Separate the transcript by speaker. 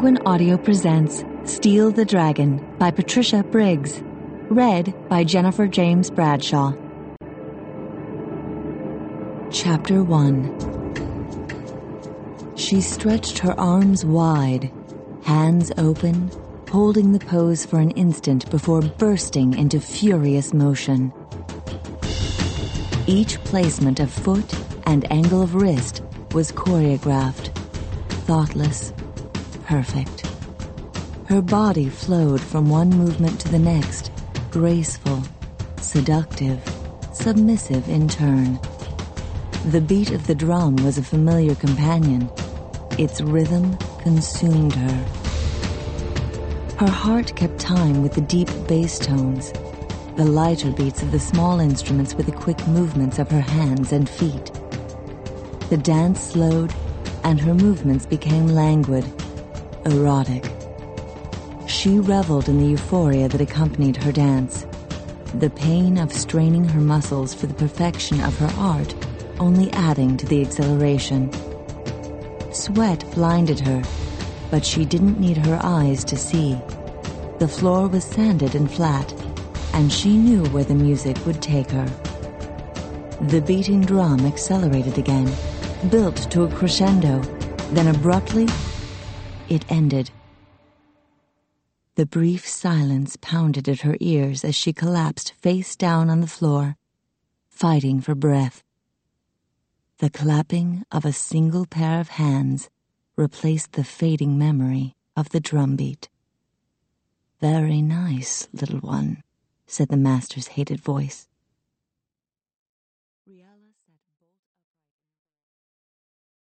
Speaker 1: Penguin Audio presents Steal the Dragon by Patricia Briggs. Read by Jennifer James Bradshaw. Chapter 1. She stretched her arms wide, hands open, holding the pose for an instant before bursting into furious motion. Each placement of foot and angle of wrist was choreographed, thoughtless, perfect. Her body flowed from one movement to the next, graceful, seductive, submissive in turn. The beat of the drum was a familiar companion. Its rhythm consumed her. Her heart kept time with the deep bass tones, the lighter beats of the small instruments with the quick movements of her hands and feet. The dance slowed, and her movements became languid, erotic. She reveled in the euphoria that accompanied her dance, the pain of straining her muscles for the perfection of her art only adding to the exhilaration. Sweat blinded her, but she didn't need her eyes to see. The floor was sanded and flat, and she knew where the music would take her. The beating drum accelerated again, built to a crescendo, then abruptly, it ended. The brief silence pounded at her ears as she collapsed face down on the floor, fighting for breath. The clapping of a single pair of hands replaced the fading memory of the drumbeat. "Very nice, little one," said the master's hated voice.